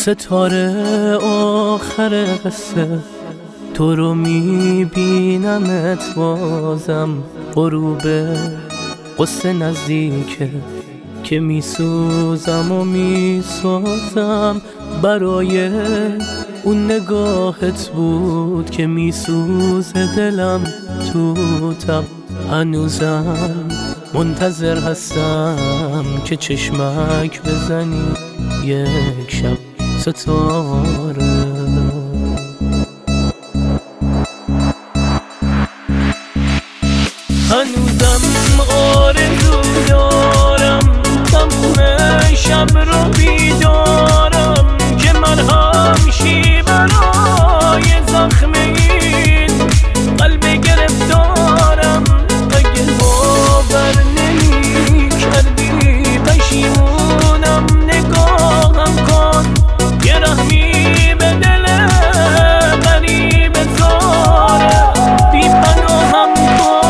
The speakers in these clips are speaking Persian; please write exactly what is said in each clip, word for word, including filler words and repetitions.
ستاره آخر قصه، تو رو میبینمت بازم. غروب قصه نزدیکه که میسوزم و میسازم. برای اون نگاهت بود که میسوزه دلم تو تب. هنوزم منتظر هستم که چشمک بزنی یک شب ستاره. هنوزم آرزو دارم تموم شب رو بیدارم که من همشی برای زخم این قلب گرفتارم. اگه باور نمی کردی پشیمونم، نگاهم کن یه رحمی به دل غریب زاره، بی پناهم کن.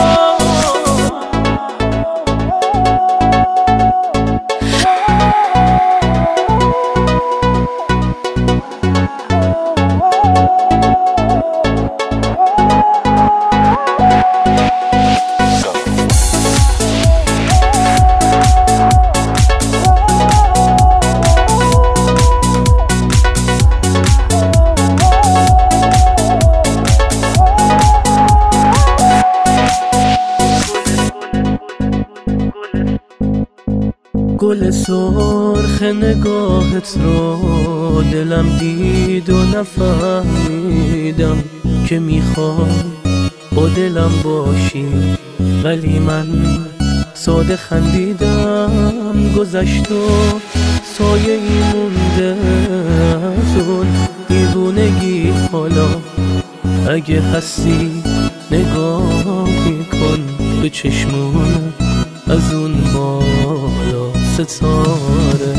گل سرخ نگاهت رو دلم دید و نفهمیدم که میخوای با دلم باشی، ولی من ساده خندیدم. گذشت و سایه ای مونده از اون دیوونگی. حالا اگه هستی نگاهی کن به چشمون از اون بالا ستاره.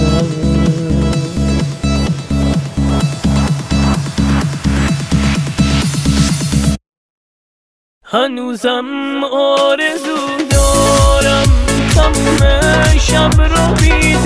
هنوزم آرزو دارم تموم شب رو بیدارم